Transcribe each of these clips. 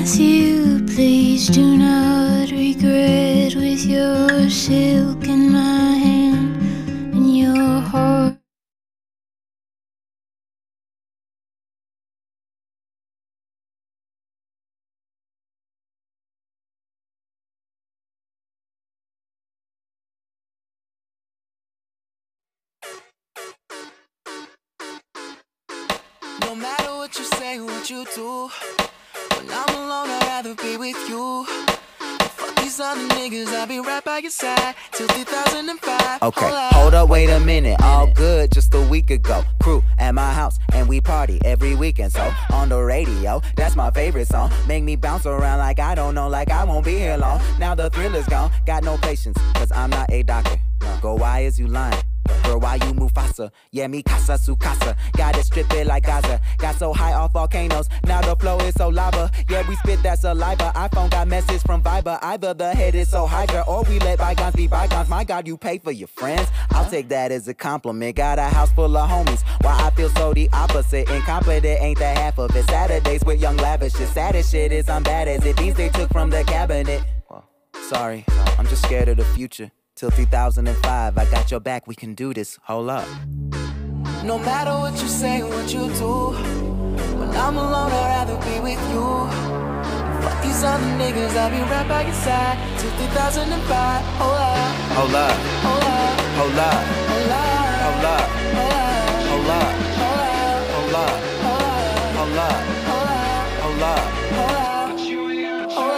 Matthew, please do not regret with your silk in my hand and your heart. No matter what you say, what you do, when I'm alone, I'd rather be with you. Fuck these other niggas, I'll be right by your side till 2005. Okay, hold up, wait a minute. All good just a week ago. Crew at my house and we party every weekend. So on the radio, that's my favorite song. Make me bounce around like I don't know, like I won't be here long. Now the thrill is gone, got no patience, cause I'm not a doctor. Go, why is you lying? Girl, why you Mufasa? Yeah, me casa su casa. Got it strip it like Gaza. Got so high off volcanoes. Now the flow is so lava. Yeah, we spit that saliva. iPhone got message from Viber. Either the head is so hydra or we let bygones be bygones. My God, you pay for your friends. I'll take that as a compliment. Got a house full of homies. Why I feel so the opposite. Incompetent ain't the half of it. Saturdays with young lavish. The saddest shit is I'm bad as it. These they took from the cabinet. Sorry, I'm just scared of the future. Till 2005, I got your back, we can do this, hold up. No matter what you say, what you do, when I'm alone, I'd rather be with you. Fuck these other niggas, I'll be right by your side till 2005. Hold up, hold up, hold up, hold up, hold up, hold up, hold up, hold up, hold up, hold up, hold up, hold up, hold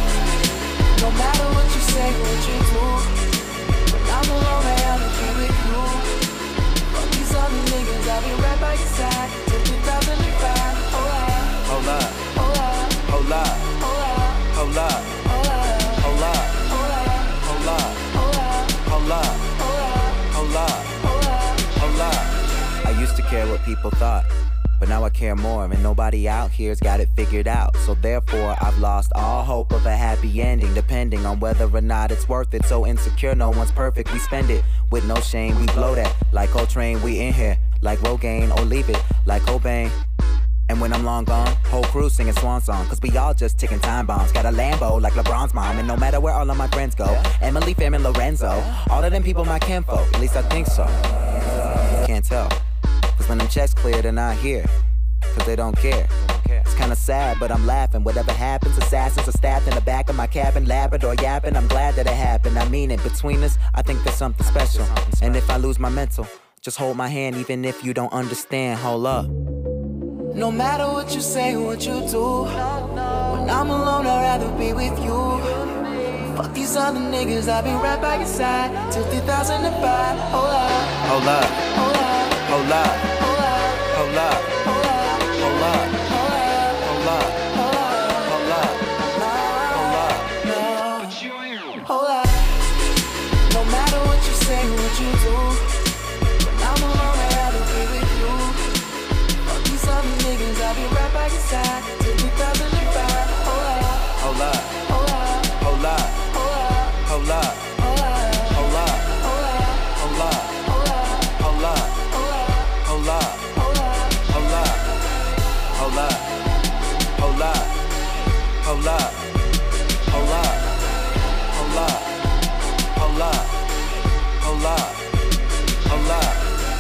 up. No matter what you say, what you do, I'm alone, I'd rather be with you. Fuck these other niggas, I'll be right by your side till 2005. Hold up, hold up, hold up, hold up, hold up, hold up, hold up, hold up, hold up, hold up, hold up, hold up. I used to care what people thought, but now I care more, and nobody out here's got it figured out. So therefore, I've lost all hope of a happy ending, depending on whether or not it's worth it. So insecure, no one's perfect, we spend it with no shame, we blow that. Like Coltrane, we in here, like Rogaine, or leave it, like Cobain. And when I'm long gone, whole crew singing swan song, cause we all just ticking time bombs. Got a Lambo like LeBron's mom, and no matter where all of my friends go, Emily, Fam, and Lorenzo, all of them people my kinfolk, at least I think so. Can't tell. Cause when them checks clear, they're not here, cause they don't care. It's kinda sad, but I'm laughing. Whatever happens, assassins are stabbed in the back of my cabin, Labrador yapping. I'm glad that it happened, I mean it. Between us, I think there's something special. And if I lose my mental, just hold my hand even if you don't understand, hold up. No matter what you say, what you do, when I'm alone, I'd rather be with you. Fuck these other niggas, I'll be right by your side till 2005. Hold up, hold up, hold up, hold up, hold up, hold up, hold up, hold up, hold up, hold up, hold up, hold up. No matter what you say, what you do, when I'm alone, I'd rather be with you. Fuck these other niggas, I'll be right by your side till 2005. Hold up, hold up, hold up, hold up, hold up, hold up, hold up, hold up, hold up, hold up, hold up, hold up, hold up, hold up, hold up, hold up, hold up, hold up, hold up, hold up.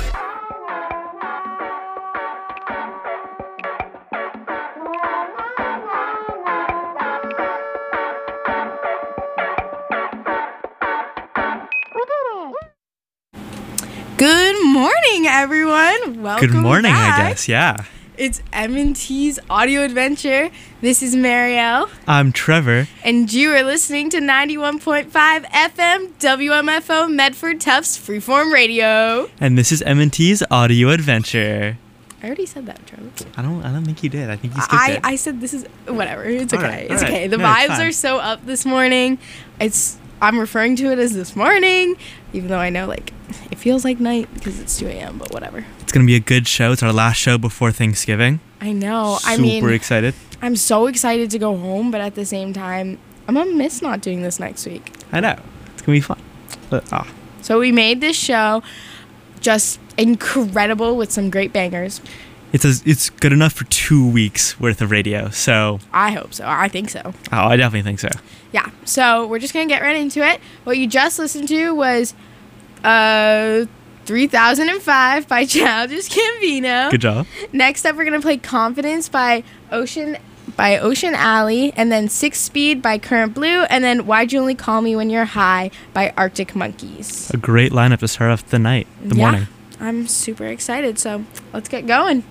Good morning, everyone. Welcome Good morning, back. I guess, yeah. It's M&T's Audio Adventure. This is Marielle. I'm Trevor. And you are listening to 91.5 FM WMFO Medford Tufts Freeform Radio. And this is M&T's Audio Adventure. I already said that, Trevor. I don't think you did. I think you skipped it. I said this is whatever. It's All okay. right, It's all okay. right. The No, it's vibes fine. are so up this morning. I'm referring to it as this morning, even though I know it feels like night because it's 2 a.m., but whatever. It's going to be a good show. It's our last show before Thanksgiving. I know. Super excited. I'm so excited to go home, but at the same time, I'm going to miss not doing this next week. I know. It's going to be fun. But, So we made this show just incredible with some great bangers. it's good enough for 2 weeks worth of radio. So I hope so. I think so. oh, I definitely think so. Yeah. So we're just gonna get right into it. What you just listened to was 3005 by Childish Gambino. Good job. Next up, we're gonna play Confidence by Ocean Alley, and then 6 Speed by Current Blue, and then Why'd You Only Call Me When You're High by Arctic Monkeys. A great lineup to start off the night, the morning. I'm super excited, so let's get going.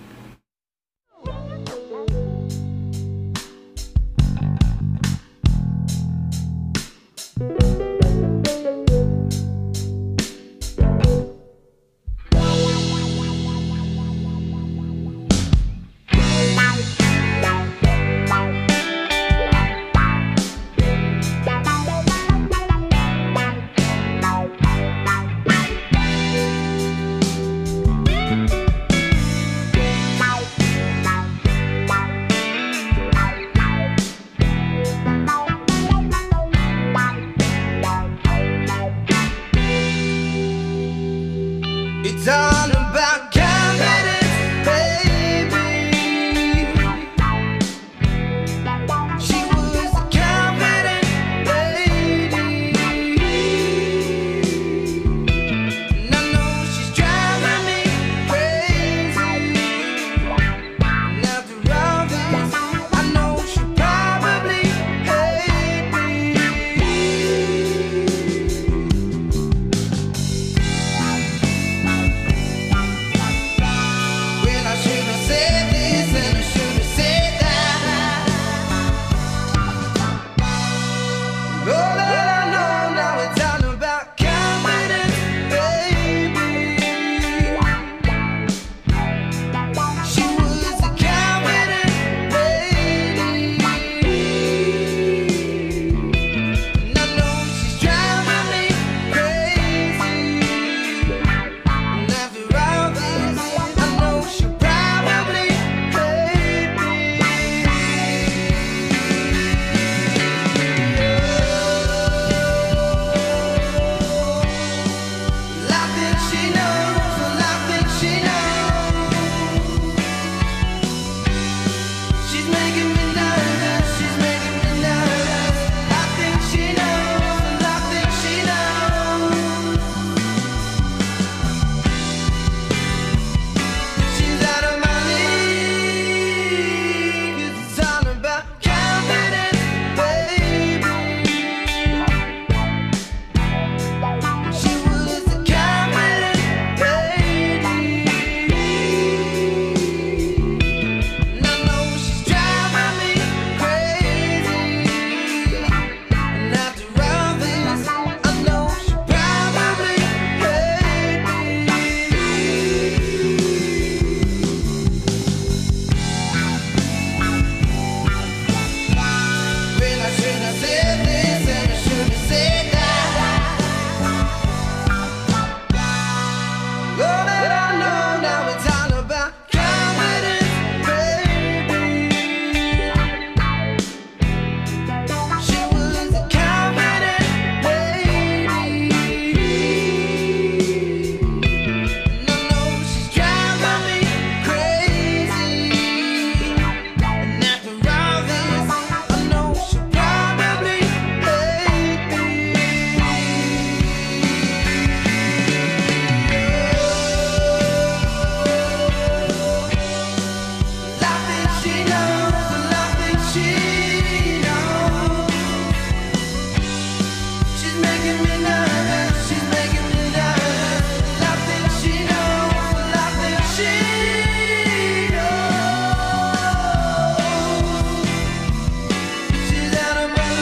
It's all about confidence, baby. She was a confident lady, and I know she's driving me crazy. And after all this, I know she'll probably hate me. When I should have said this and I should have said that. All that I know now, it's all about confidence, baby. She was a confident lady, and I know she's driving me crazy. And after all this, I know she'll probably hate me. I think she knows, well, I think she knows. She's making me nervous, she's making me nervous. I think she knows, well, I think she knows. She's out of my league. 'Cause it's all about confidence, baby. She was a confident lady, and I know she's driving me crazy. And after all this, I know she'll probably hate me. When I should have said this and I should have said that. All that I know now, it's all about confidence, baby. She was a confident lady, and I know she's driving me crazy. And after all this, I know she'll probably hate me. I think she knows, well, I think she knows. She's making me nervous, she's making me nervous. I think she knows, well, I think she knows. She's out of my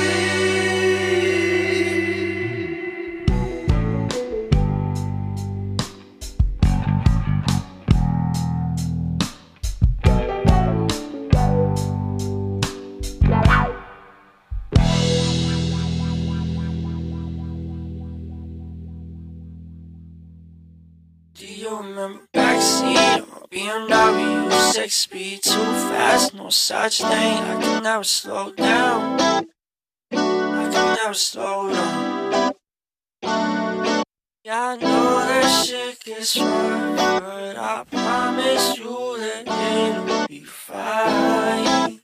Do you remember backseat of my BMW? 6 speed, too fast, no such thing. I can never slow down. I can never slow down. Yeah, I know that shit gets rough, but I promise you that it'll be fine.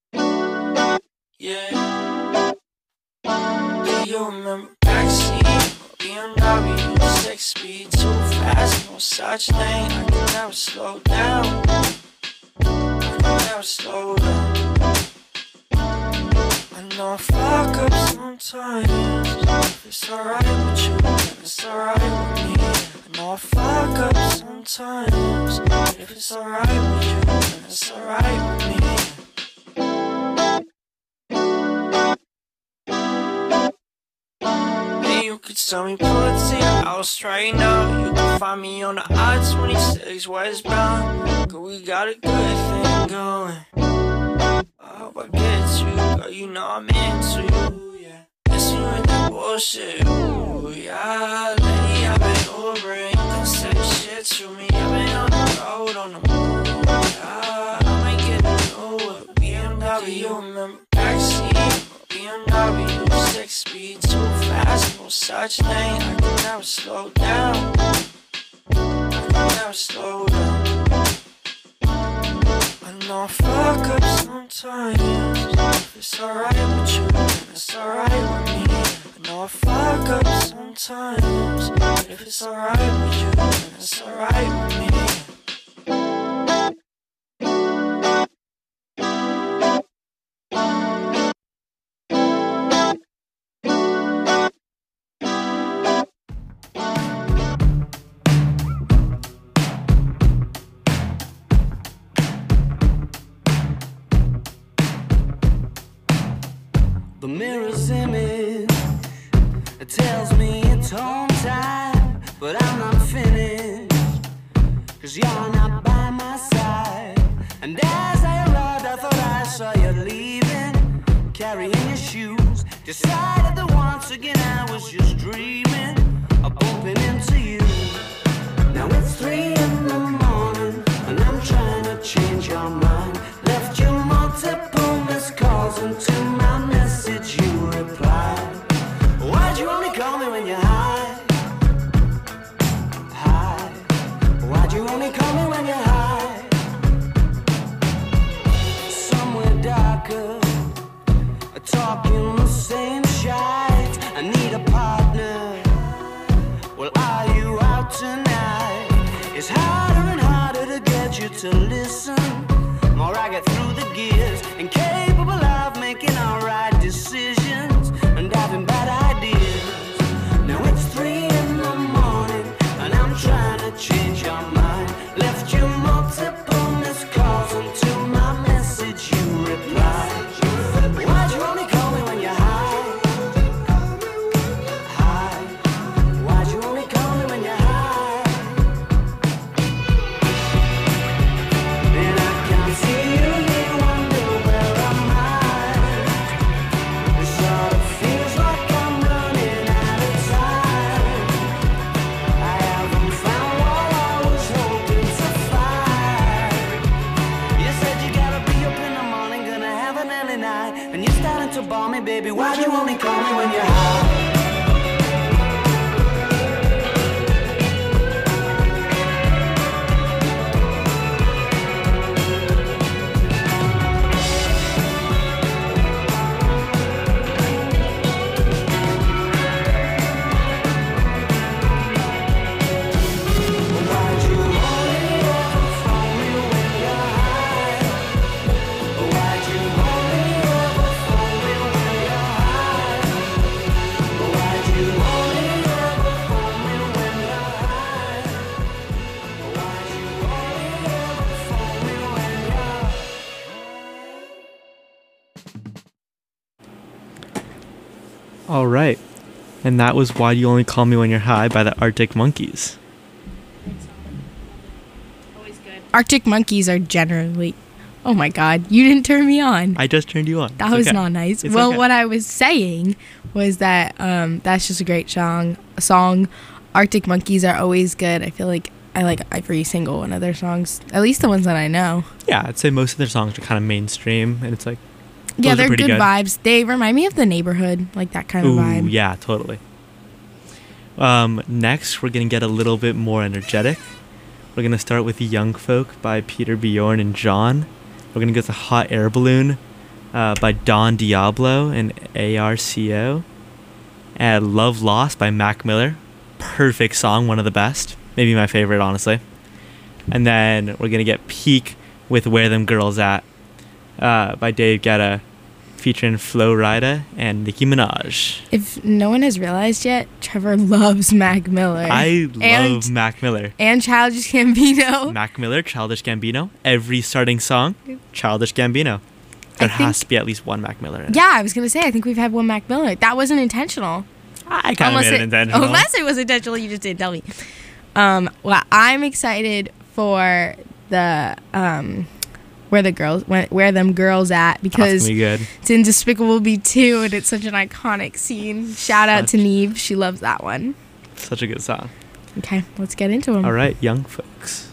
Yeah. Do you remember backseat? BMW, 6-speed, too fast, no such thing. I can never slow down. I can never slow down. I know I fuck up sometimes. If it's alright with you, then it's alright with me. I know I fuck up sometimes. If it's alright with you, then it's alright with me. You could tell me pull it to your house right now. You can find me on the I-26 westbound. Cause we got a good thing going. I hope I get you, girl, you know I'm into you, yeah. Guess you ain't that bullshit, ooh, yeah. Lately I've been Ubering, don't say shit to me. I've been on the road, on the move, yeah. I might get a new BMW. Do you remember backseat? BMW, 6-speed, too fast, no such thing. I can never slow down. I can never slow down. I know I fuck up sometimes. If it's alright with you, then it's alright with me. I know I fuck up sometimes. If it's alright with you, then it's alright with me. The mirror's image, it tells me it's home time, but I'm not finished, cause you're not by my side. And as I arrived, I thought I saw you leaving, carrying your shoes. Decided that once again I was just dreaming of bumping into you. Now it's 3 in the morning, and I'm trying to change your mind. Left you multiple missed calls into my message you replied. Why'd you only call me when you're high? High. Why'd you only call me when you're high? Somewhere darker, talking the same shite. I need a partner. Well, are you out tonight? It's harder and harder to get you to listen. More I get through the gears, incapable of making alright decisions and having bad ideas. Now it's 3 in the morning, and I'm trying to change your mind. Left you multiple missed calls into my message you replied. Why'd you only call me when you're high? High. Why'd you only call me when you're high? And I can't see you, you wonder where am I? It sort of feels like I'm running out of time. I haven't found what I was hoping to find. You said you gotta be up in the morning, gonna have an early night, and you're starting to bore me, baby. Why'd you only call me when you're high? Why'd you only ever phone me when you're high? Why'd you only ever phone me when you're high? Why'd you only ever phone me when you're high? Why'd you only ever phone me when you're All right. And that was Why Do You Only Call Me When You're High by the Arctic Monkeys. Always good. Arctic Monkeys are generally. Oh my God, you didn't turn me on. I just turned you on. That It's was okay. not nice. It's Well, okay. what I was saying was that that's just a great song. Arctic Monkeys are always good. I feel like I like every single one of their songs, at least the ones that I know. Yeah, I'd say most of their songs are kind of mainstream, and it's like, Yeah, those are they're pretty good vibes. They remind me of The Neighborhood, like that kind of Ooh, vibe. yeah, totally. Next, we're going to get a little bit more energetic We're going to start with Young Folk by Peter Bjorn and John. We're going to go to Hot Air Balloon by Don Diablo and ARCO. And Love Lost by Mac Miller. Perfect song, one of the best. Maybe my favorite, honestly. And then we're going to get Peak with Where Them Girls At by Dave Guetta, featuring Flo Rida and Nicki Minaj. If no one has realized yet, Trevor loves Mac Miller. I love Mac Miller. And Childish Gambino. Mac Miller, Childish Gambino. Every starting song, Childish Gambino. There has to be at least one Mac Miller in it. Yeah, I was going to say, I think we've had one Mac Miller. That wasn't intentional. I kind of made it intentional. Unless it was intentional, you just didn't tell me. Well, I'm excited for the Where Them Girls At, because it's in Despicable Me 2 and it's such an iconic scene. Shout out to Neve. She loves that one. Such a good song. Okay, let's get into them. All right, Young Folks.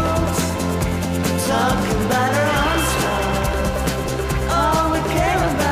Talking about our own stuff. All we care about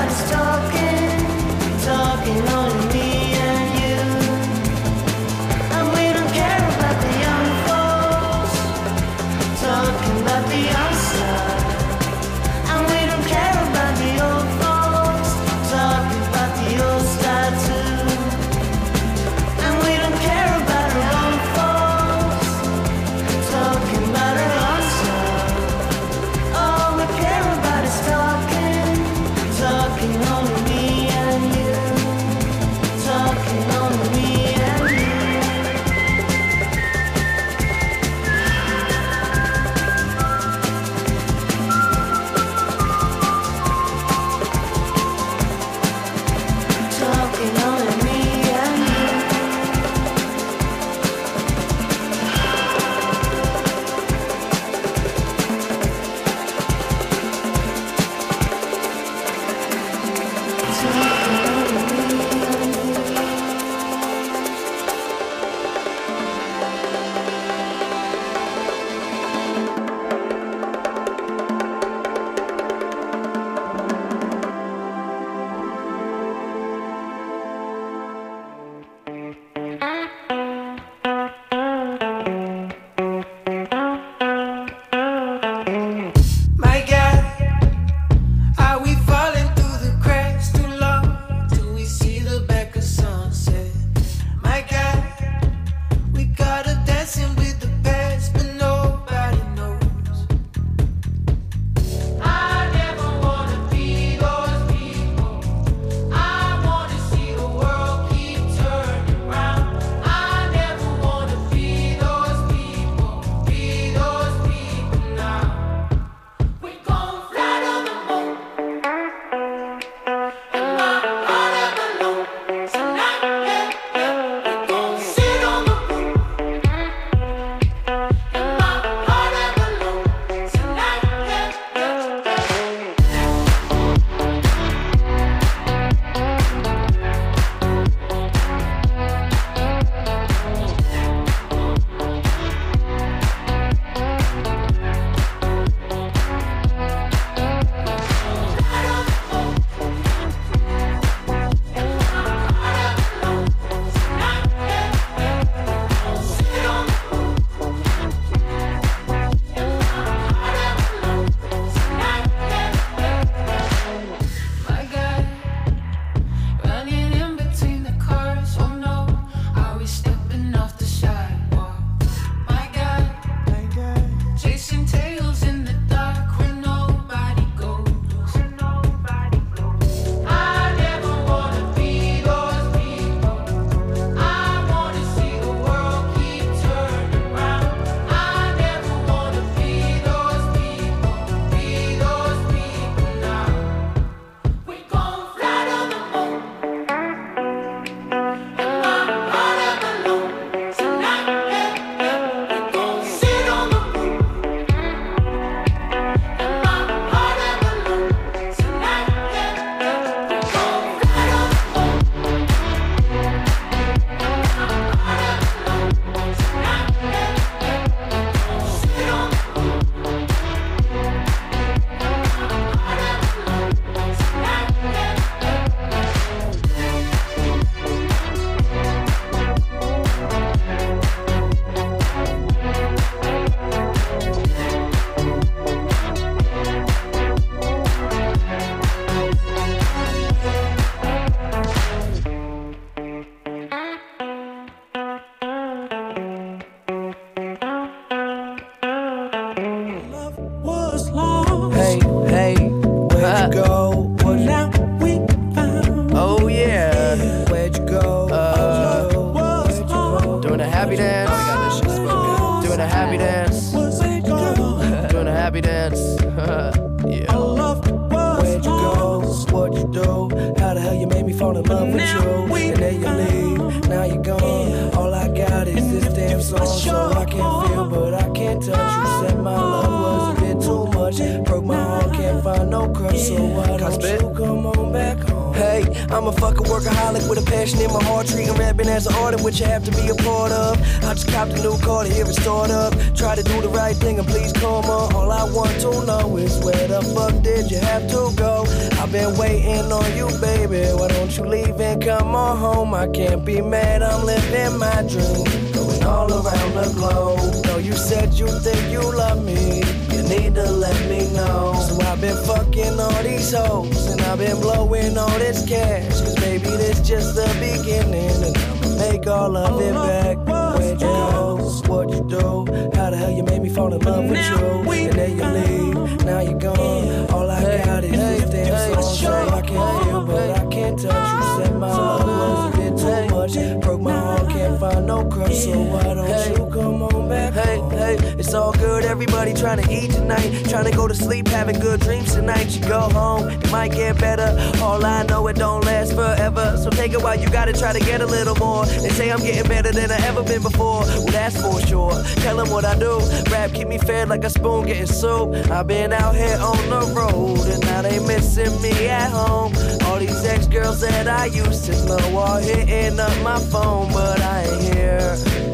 What you have to be a part of. I just copped a new car to hear it start up. Try to do the right thing and please come on. All I want to know is where the fuck did you have to go? I've been waiting on you, baby. Why don't you leave and come on home? I can't be mad, I'm living my dream, going all around the globe. No, you said you think you love me, you need to let me know. So I've been fucking all these hoes, and I've been blowing all this cash, cause baby this just the beginning, and I'ma make all of it back. Where'd you go? What you do? How the hell you made me fall in love with you? And then you leave, now you're gone. All I got is this damn song, so I can feel but I can't touch you. Said my love was a bit too much, broke my heart, can't find no crush, so why don't you come on back? Hey, it's all good, everybody trying to eat tonight, trying to go to sleep, having good dreams tonight. You go home, it might get better, all I know it don't last forever, so take it while you gotta try to get a little more. They say I'm getting better than I ever been before, well that's for sure. Tell them what I do, rap keep me fed like a spoon getting soup. I've been out here on the road, and now they missing me at home. All these ex-girls that I used to know are hitting up my phone, but I ain't here,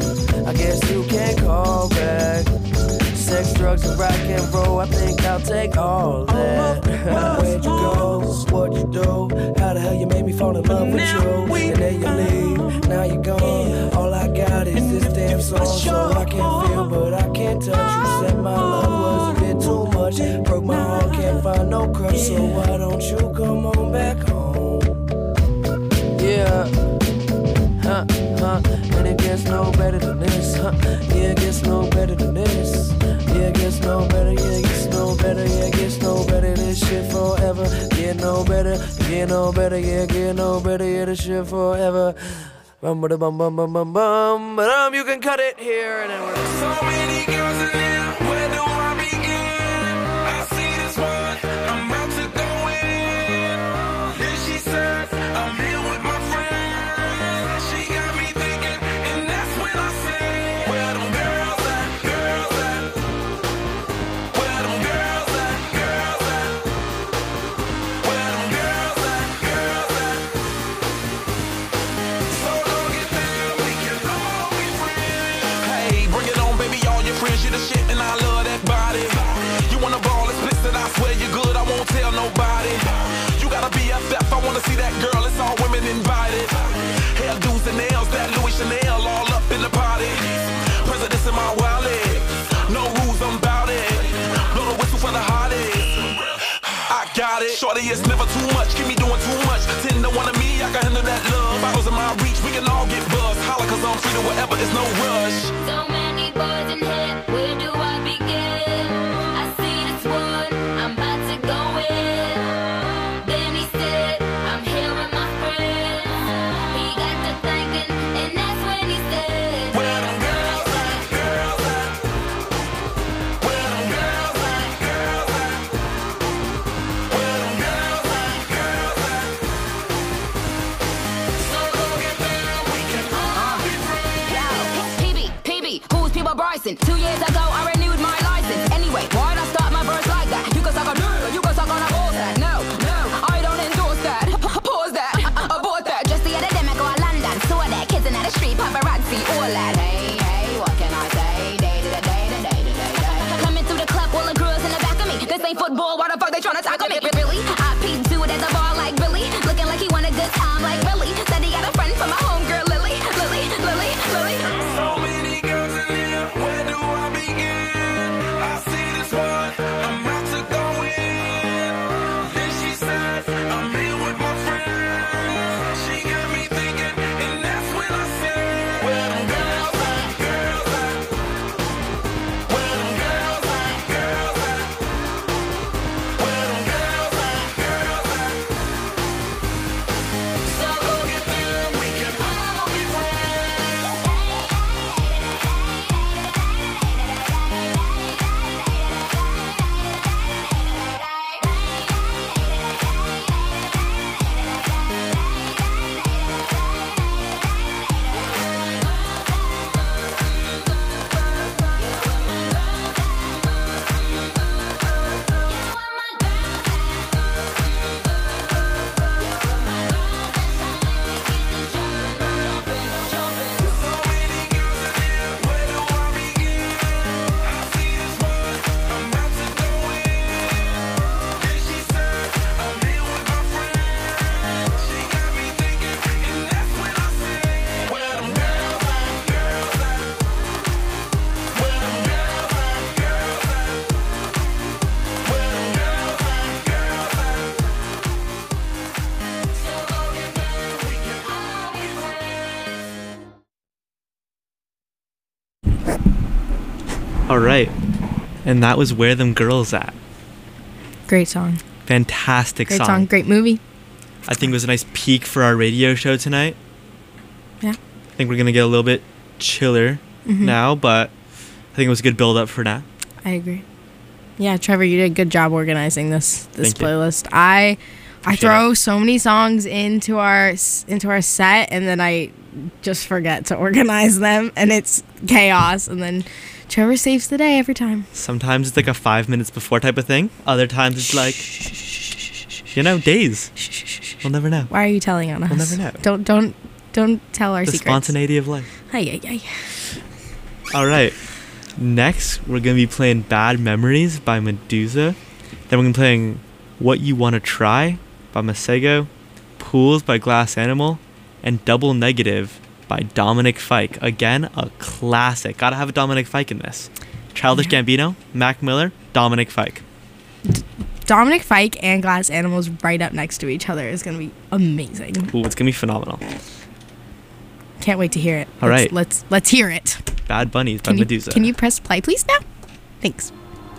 I guess you can't call back. Sex, drugs, and rock and roll, I think I'll take all that. Where'd you go? What you do? How the hell you made me fall in love with you? And then you leave, now you're gone. All I got is this damn song, so I can feel but I can't touch. You said my love was a bit too much, broke my heart, can't find no crush. So why don't you come on back home? Yeah. And it gets no better than this, yeah, it gets no better than this. Yeah, it gets no better, yeah, it gets no better, yeah, it gets no better, this shit forever. Get no better, get no better, yeah, get no better, yeah, this shit forever. Bum bum bum bum bum bum bum. You can cut it here and then we're so many girls in there, where do I begin? I see this one, I'm about to go in. Then she says, I'm here with my friends. She got me thinking, and that's when I say, where them girls at, girls at? Where them girls at, girls at? Where them girls at, girls at? So don't get mad, we can all be friends. Hey, bring it on, baby, all your friends, you the shit, and I love that body. You wanna ball, explicit, I swear you're good, I won't tell nobody. You gotta be FF, I wanna see that girl, it's all women invited. Hairdos and nails, that Louis Chanel, all up in the party. Presidents in my wallet, no rules, I'm bout it. Blow the whistle for the hottest. I got it. Shorty, it's never too much. Keep me doing too much. 10 to 1 of me, I can handle that love. Bottles in my reach, we can all get buzzed. Holla, cause I'm free to whatever, it's no rush. So many boys in here, where do I begin? I see this one, I'm about to go in. Then he said, I'm here with my friends. He got to thinking, and that's when he said, Where them girls at, girls at? Where them girls at, girls at? Where them girls at, girls at? So go get down, we can all be friends. Yo, PB, who's People Bryson? 2 years ago, I renewed my license. Anyway, why'd I start my verse like that? You can suck on nerd, you can suck on a bullshit. No, I don't endorse that. Pause that, abort that. Just the other day, I go to London, saw that kids in the street, paparazzi, all that. Hey, what can I say? Day to day. Coming through the club, all the girls in the back of me. This ain't football, why the fuck they tryna tackle me? Really? I peeped dude at the bar like Billy, looking like he want a good time like Billy. Said he got a friend from my homegirl Lily. So many girls in here, where do I begin? I see this one, I'm about to go in. Then she says, I'm here with my friends. She got me thinking, and that's when I say, where them girls at, girls at? Where them girls at, girls at? Where them girls at, girls at? So go get them, we can all be friends. All right. And that was Where Them Girls At. Great song. Fantastic Great song. Great movie. I think it was a nice peak for our radio show tonight. Yeah. I think we're going to get a little bit chiller now, but I think it was a good build up for now. I agree. Yeah, Trevor, you did a good job organizing this playlist. I throw so many songs into our set, and then I just forget to organize them, and it's chaos. And then Trevor saves the day every time. Sometimes it's like a 5 minutes before type of thing. Other times it's like, days. We'll never know. Why are you telling on us? We'll never know. Don't tell our secrets. The spontaneity of life. Ay. All right. Next, we're going to be playing Bad Memories by Medusa. Then we're going to be playing What You Want to Try by Masego, Pools by Glass Animal, and Double Negative by Dominic Fike. Again, a classic. Gotta have a Dominic Fike in this. Childish Gambino, Mac Miller, Dominic Fike. Dominic Fike and Glass Animals right up next to each other is going to be amazing. Ooh, it's going to be phenomenal. Can't wait to hear it. All right. Let's hear it. Bad Bunnies by Medusa. Can you press play, please, now? Thanks.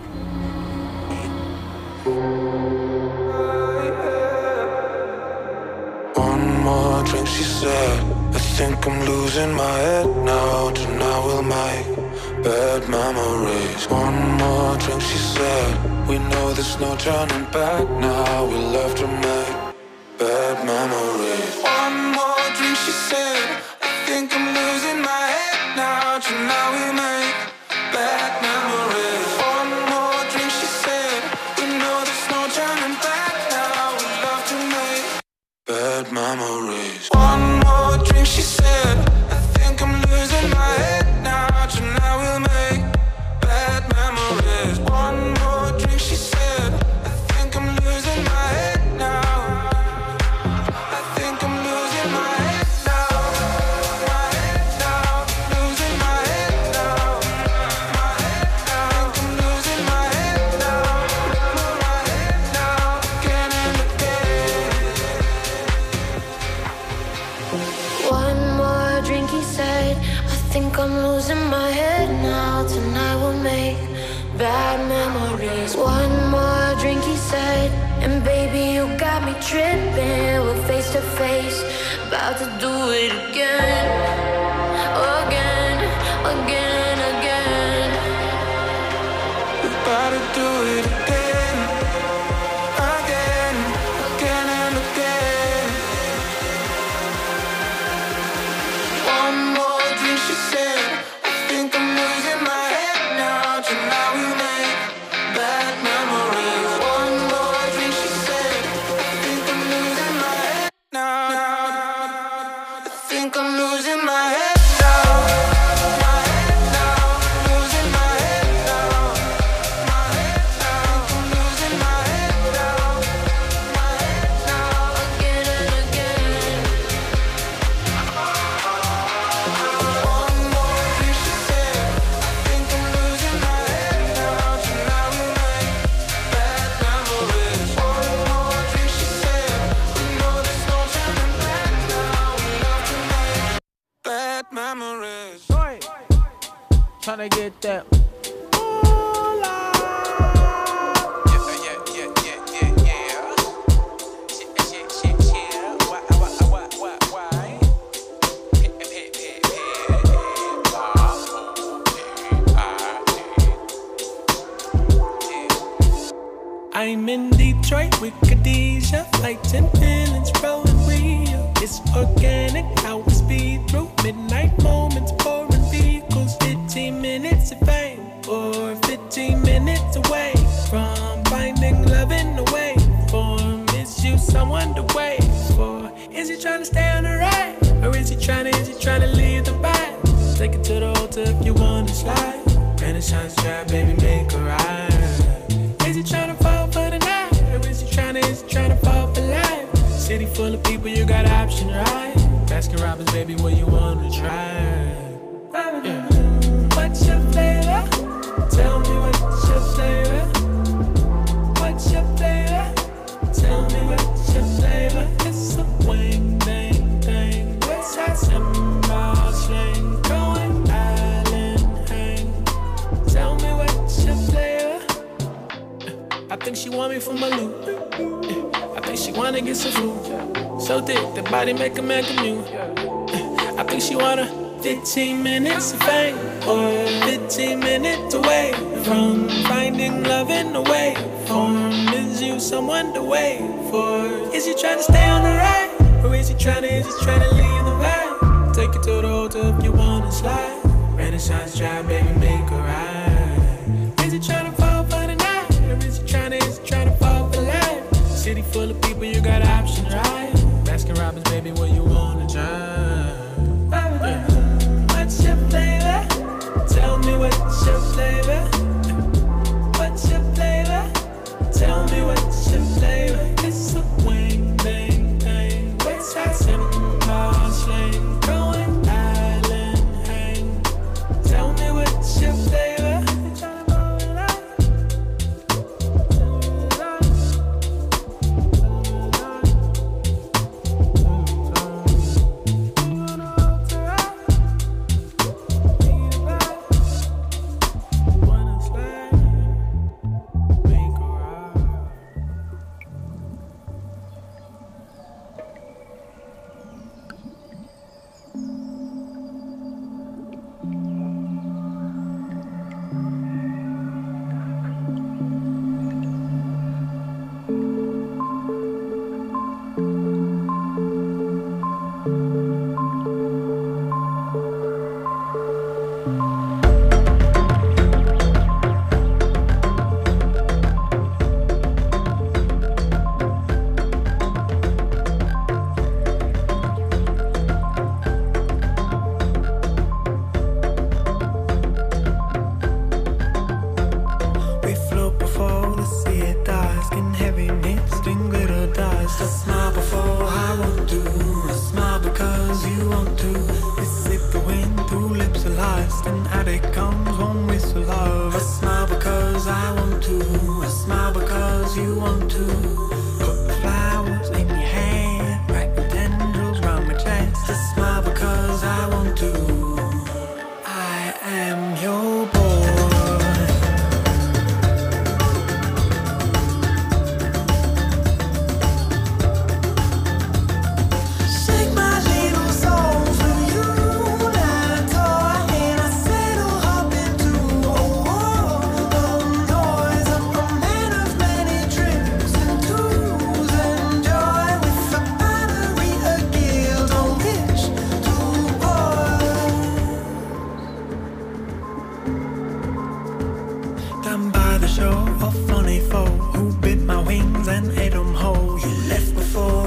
One more drink, she said. I think I'm losing my head now. Tonight we'll make bad memories. One more drink, she said. We know there's no turning back now. We'll have to make bad memories. One more drink, she said. I think I'm losing my head now. Tonight we'll make bad memories. One more drink, she said. We know there's no turning back now. We'll have to make bad memories. One more drink, she said. I think I'm losing my head now. Tonight we'll make bad memories. One more drink, she said. I think I'm losing my head now. I think I'm losing my head now. My head now. Losing my head now. My head now. I think I'm losing my head now. My head now. Again and again. One more drink, he said. I think I'm losing my head now. Tonight we'll make bad memories. One more drink, he said. And baby, you got me tripping. We're face to face, about to do it again. Again, again, again. We're about to do it again. Again, again and again. One more drink, she said. I think I'm losing my head now. Tonight we make bad memories. One more drink, she said. I think I'm losing my head now. I think I'm losing my head now. My head now. Losing my head now. My head now. I'm losing my head now. My head now. Again and again. One more drink, she said. I think I'm losing my head now. Tonight we make bad memories. One more drink, she said. We know there's no turning back now. We love to make bad memories. Tryna get that. I'm in Detroit with Khadijah, flights and feelings rolling real. It's organic, how we speed through midnight moments, pouring vehicles. 15 minutes of fame, or 15 minutes away from finding love in the way form. Is you someone to wait for? Is he trying to stay on the ride, or is he trying to leave the vibe? Take it to the altar if you wanna slide. Renaissance drive, baby, make a ride. Is he tryna fall for the night? Or is he tryna fall for life? City full of people, you got option, right? Baskin Robbins, baby, what you wanna try? Yeah. What's your flavor? Tell me what's your flavor? What's your flavor? Tell me what's your flavor? It's a wing, dang, dang. What's that symbol slang? Going island hang. Tell me what's your flavor? I think she want me for my loot. I think she wanna get some food. So thick, the body make a man commute. I think she wanna 15 minutes of fame, or 15 minutes away from finding love in the way form. Is you someone to wait for? Is he trying to stay on the ride, or is he trying to leave the vibe? Take it to the altar if you wanna slide. Renaissance drive, baby, make a ride. Is he trying to fall for the night, or is he trying to fall for life? City full of people, you got options, right? Baskin Robbins, baby, what you wanna try? Yeah. What's your flavor? Tell me what's your flavor? What's your flavor? Tell me what's your flavor? It's a wing, dang, dang.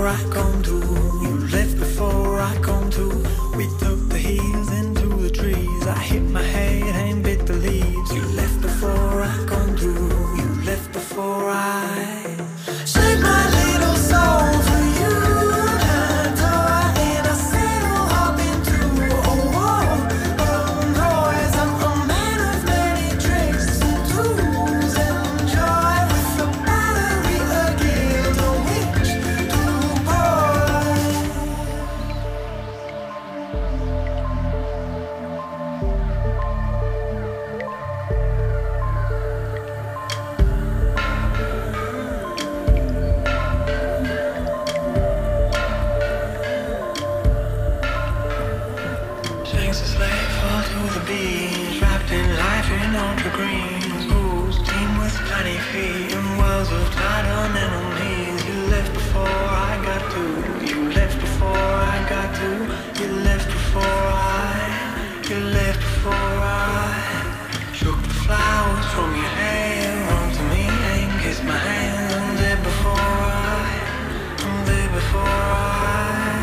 I come to. You left before I come to. We took the heels into the trees. I hit my head and bit the leaves. You left before I come to. You left before I shake my little soul for you. And I sail up into a world of noise. I'm a man of many tricks and tools and joy. With a battery, a guild, a witch, two boys. Shakes a slave fall to the beach, wrapped in life in ultra green. Schools team with tiny feet and wells of tide on enemies. You left before I got to. You left before I got to. You left before I. You left before I shook the flowers from your hair. Run to me and kiss my hand. I'm there before I. I'm there before I.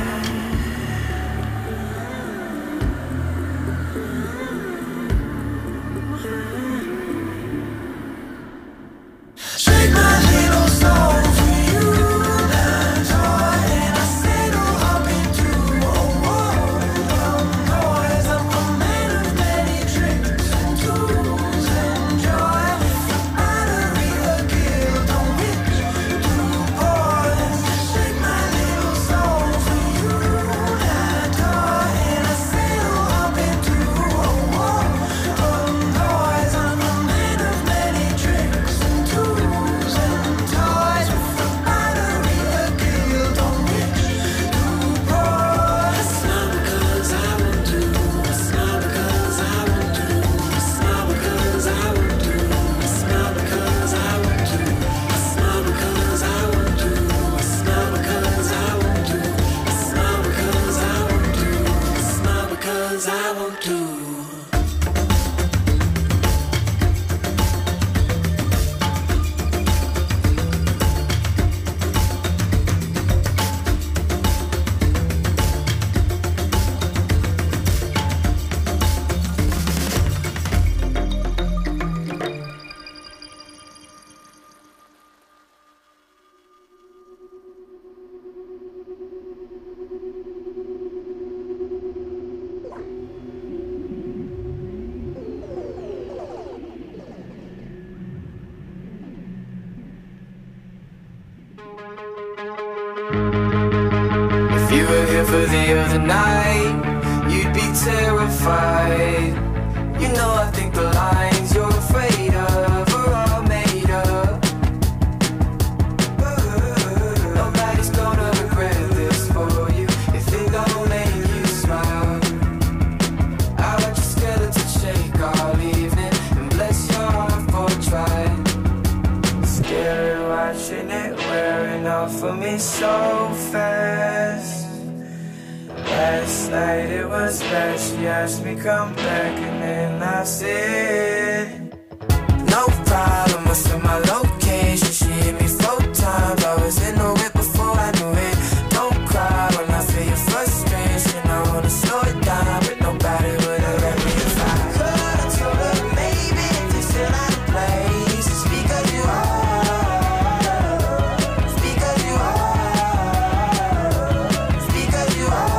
Shake my little soul for you, and I sail up into a world of noise. I'm a man of many tricks and tools and joy. With a battery, a guild, a witch, two boys. Shake my little soul for you, and I sail up into a world of noise. I'm a man of many tricks and tools and toys. With a battery, a guild, a witch, two boys. It's not because I want to. It's not because I want to. It's not because I want to. It's not because I want to. It's not because I want to. It's not because I want to. It's not because I want to. It's not because I want to. If you were here for the other night, you'd be terrified. You know I think the lines you're afraid of are all made up. Nobody's gonna regret this for you if it don't make you smile. I watch your skeleton shake all evening and bless your heart for trying. Scary watching it wearing off of me so fast. Last night it was bad. She asked me come back and then I said no problem, what's in my location? She hit me 4 times, I was in the whip before I knew it. Don't cry when I feel your frustration. I wanna slow it down, but nobody would've let me if I could. I told her maybe if you're still out of place, it's because you are. It's because you are. It's because you are.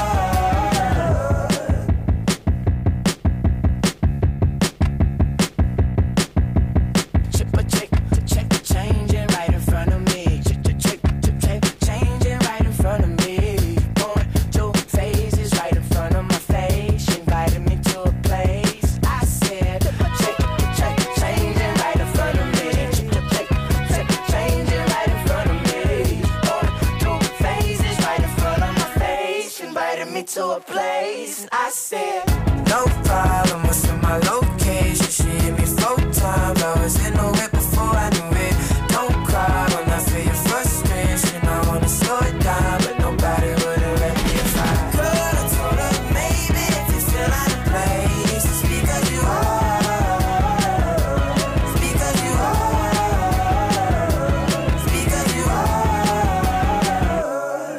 Changing right in front of me. Changing right in front of me. Going two phases right in front of my face. She invited me to a place. I said, changing right in front of me. Changing right in front of me. Going two phases right in front of my face. She invited me to a place. I said, no problem, what's in my location? She hit me 4 times, I was in the whip before I knew it. Don't cry when I feel your frustration. I wanna slow it down, but nobody would've let me if I could. I told her maybe if you're still out of place, it's because you are. It's because you are. It's because you are.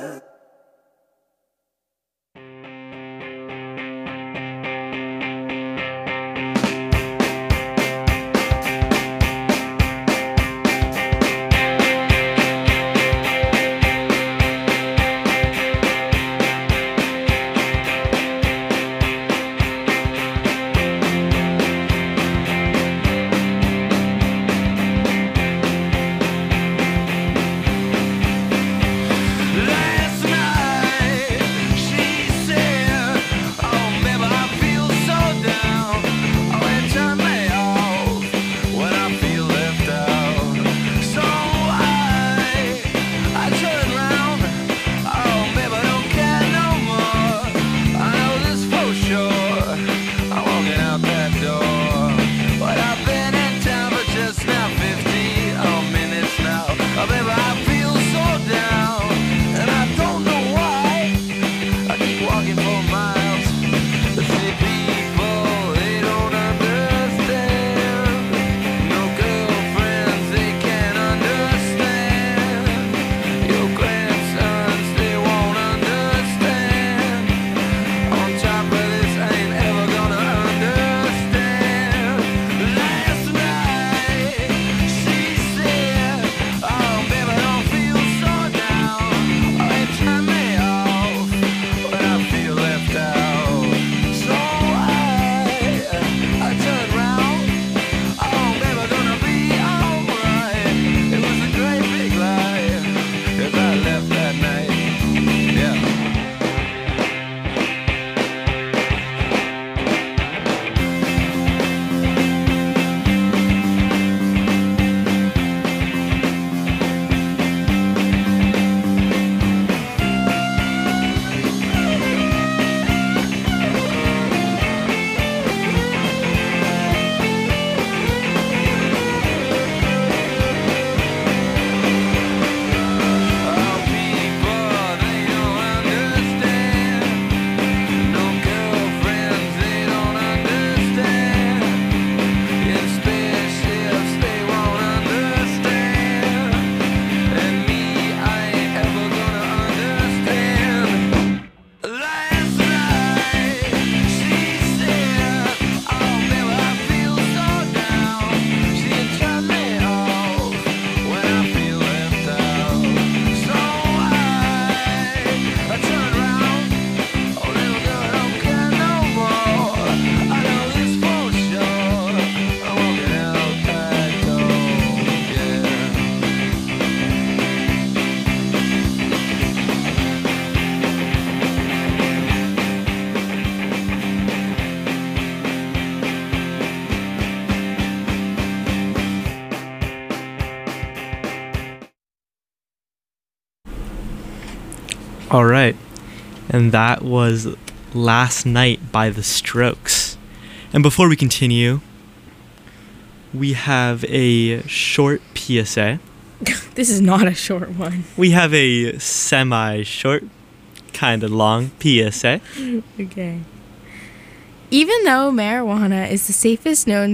All right. And that was Last Night by The Strokes. And before we continue, we have a short PSA. This is not a short one. We have a semi-short, kind of long PSA. Okay. Even though marijuana is the safest known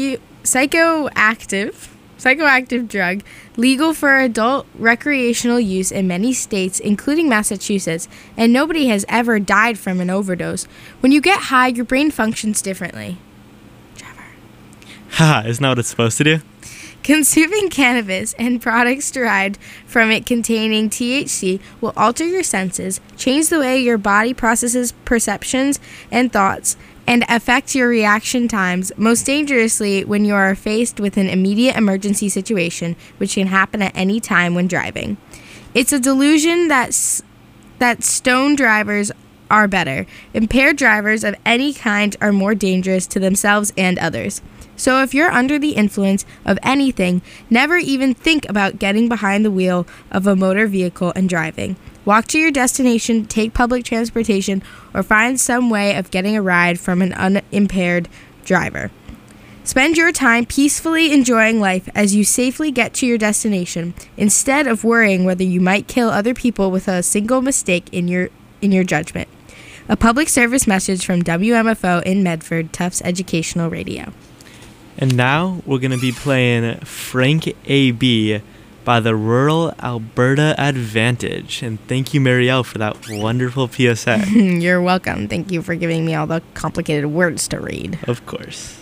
psychoactive drug legal for adult recreational use in many states, including Massachusetts, and nobody has ever died from an overdose, when you get high, your brain functions differently. Trevor. Haha, isn't that what it's supposed to do? Consuming cannabis and products derived from it containing THC will alter your senses, change the way your body processes perceptions and thoughts, and affect your reaction times, most dangerously when you are faced with an immediate emergency situation, which can happen at any time when driving. It's a delusion that stoned drivers are better. Impaired drivers of any kind are more dangerous to themselves and others. So if you're under the influence of anything, never even think about getting behind the wheel of a motor vehicle and driving. Walk to your destination, take public transportation, or find some way of getting a ride from an unimpaired driver. Spend your time peacefully enjoying life as you safely get to your destination, instead of worrying whether you might kill other people with a single mistake in your judgment. A public service message from WMFO in Medford, Tufts Educational Radio. And now we're going to be playing Frank A.B. by the Rural Alberta Advantage. And thank you, Marielle, for that wonderful PSA. You're welcome. Thank you for giving me all the complicated words to read. Of course.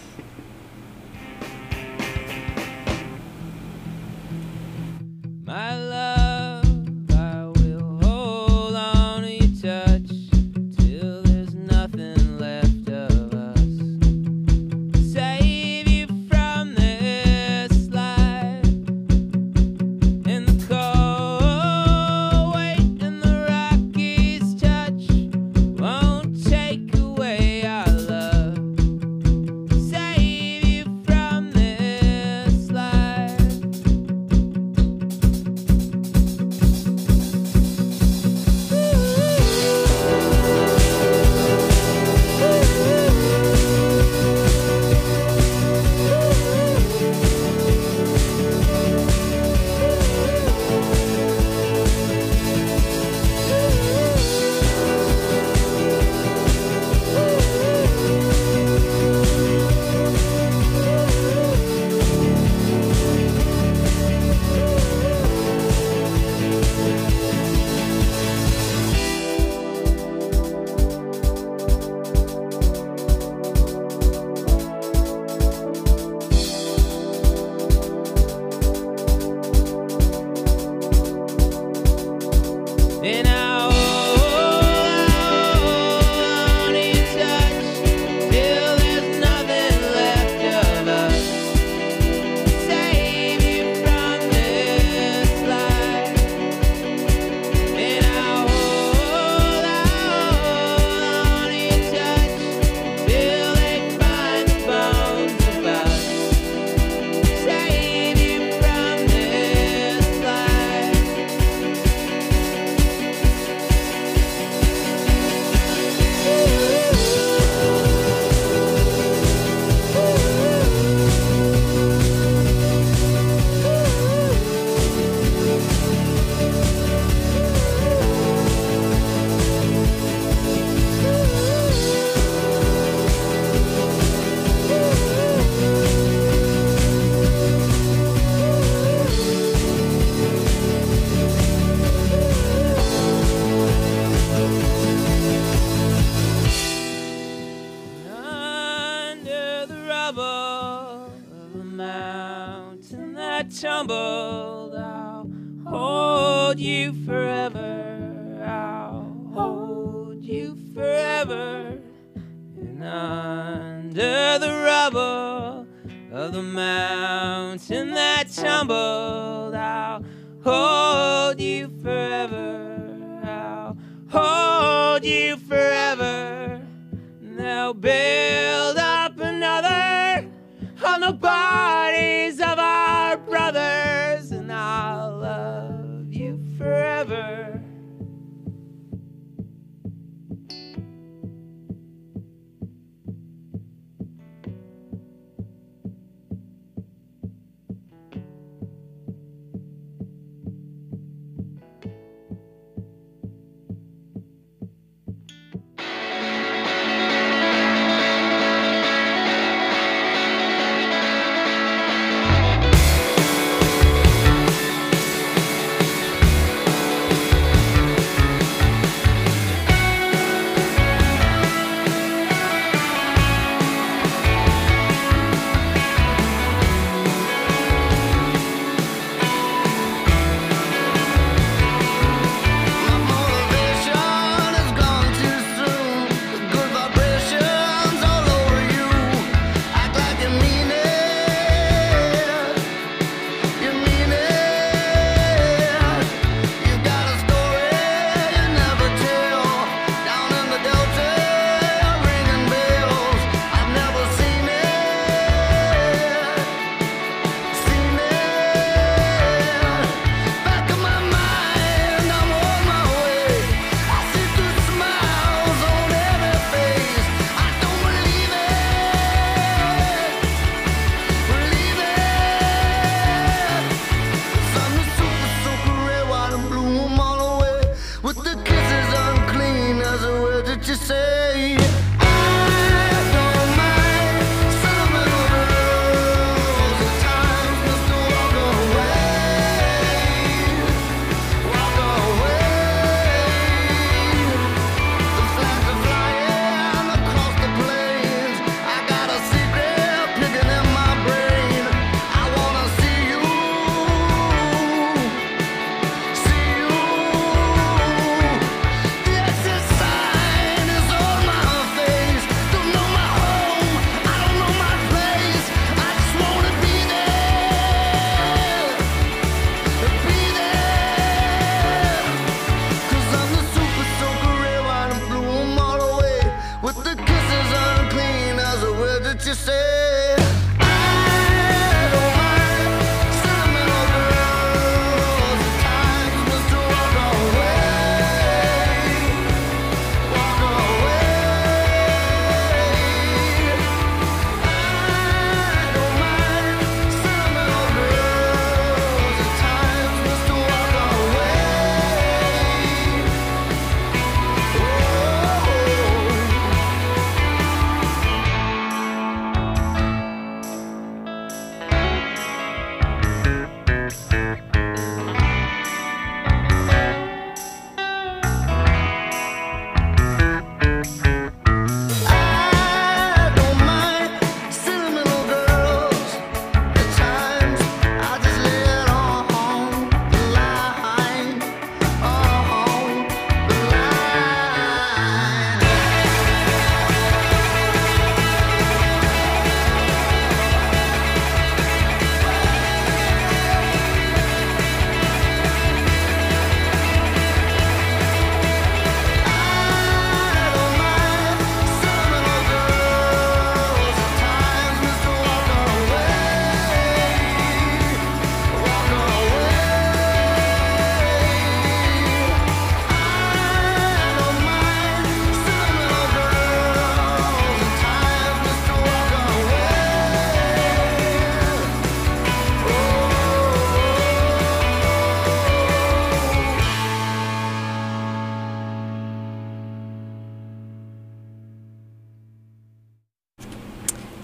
My love, I will hold on to your touch till there's nothing left of us. Save you from this life in the cold weight and the Rockies touch won't take away our love. Save you from this life. And I hold on to your touch till there's nothing left of us. Save you from this life. And I hold on to your touch till they find the bones of us. Save you from this life. Under the rubble of a mountain that tumbled, I'll hold you forever. I'll hold you forever. And under the rubble of the mountain that tumbled, I'll hold you forever. I'll hold you forever. They'll build up another on the bodies of our brothers, and I'll love you forever.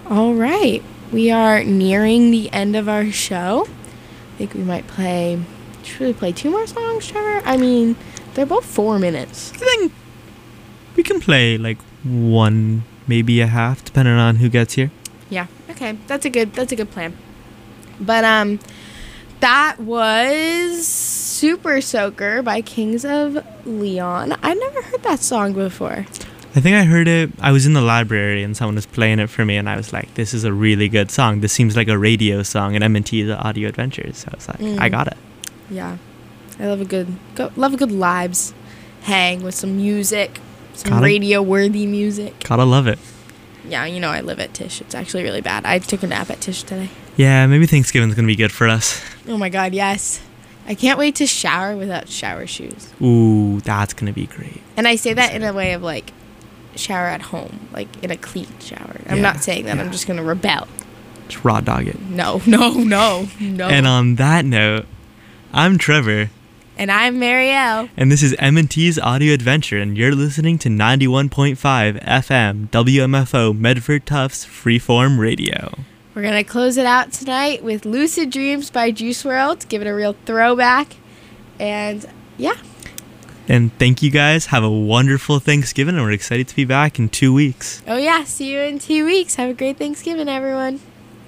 All right. We are nearing the end of our show. I think we might play... Should we play 2 more songs, Trevor? I mean, they're both 4 minutes. I think we can play like 1, maybe a half, depending on who gets here. Yeah. Okay. That's a good plan. But that was Super Soaker by Kings of Leon. I've never heard that song before. I think I heard it. I was in the library and someone was playing it for me, and I was like, "This is a really good song. This seems like a radio song." And M&T, the Audio Adventures. So I was like, "I got it." Yeah, I love a good Libs hang with some music, some radio-worthy music. Gotta love it. Yeah, you know I live at Tisch. It's actually really bad. I took a nap at Tisch today. Yeah, maybe Thanksgiving's gonna be good for us. Oh my God, yes. I can't wait to shower without shower shoes. Ooh, that's gonna be great. And I say that in a way of like, shower at home, like in a clean shower. I'm not saying that. I'm just gonna rebel. Just raw dog it. No. And on that note, I'm Trevor. And I'm Marielle. And this is M&T's Audio Adventure, and you're listening to 91.5 FM WMFO Medford Tufts Freeform Radio. We're gonna close it out tonight with Lucid Dreams by Juice WRLD. Give it a real throwback. And yeah. And thank you guys. Have a wonderful Thanksgiving, and we're excited to be back in 2 weeks. Oh yeah, see you in 2 weeks. Have a great Thanksgiving, everyone.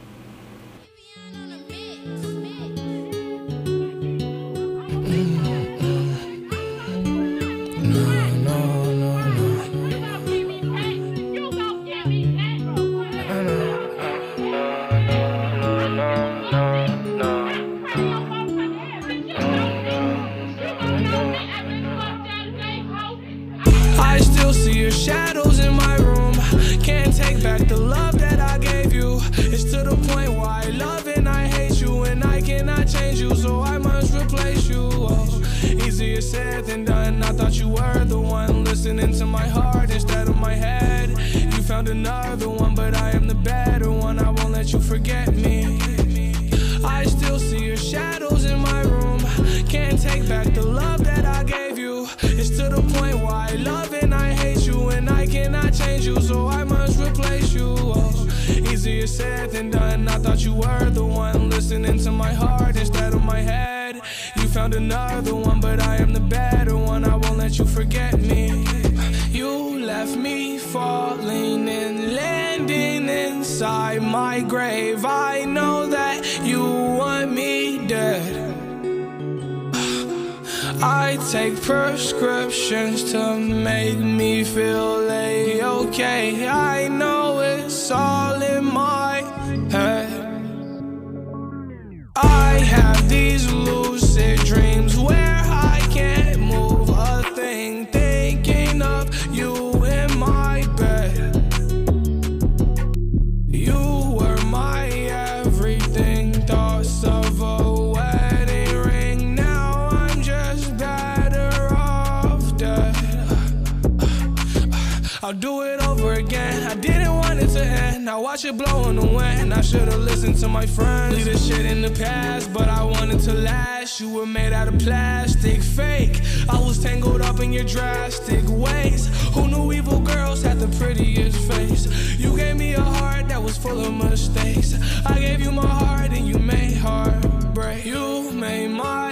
I still see your shadows in my room. Can't take back the love that I gave you. It's to the point where I love and I hate you, and I cannot change you, so I must replace you. Oh, easier said than done. I thought you were the one listening to my heart instead of my head. You found another one, but I am the better one. I won't let you forget me. I still see your shadows in my room. Can't take back the love that I gave you. It's to the point where I love and I hate you, and I cannot change you, so I must replace you. Oh, easier said than done. I thought you were the one listening to my heart instead of my head. You found another one, but I am the better one. I won't let you forget me. You left me falling and landing inside my grave. I know that you want me dead. I take prescriptions to make me feel A-okay. I know it's all in my head. I have these lucid dreams where I can't move a thing, thinking of you in my bed. You were my everything, thoughts of a wedding ring. Now I'm just better off dead. I'll do it over again. I didn't want it to end. Now watch it blow in the wind. I should've listened to my friends. Leave this shit in the past, but I wanted to last. You were made out of plastic, fake. I was tangled up in your drastic ways. Who knew evil girls had the prettiest face? You gave me a heart that was full of mistakes. I gave you my heart and you made heartbreak. You made my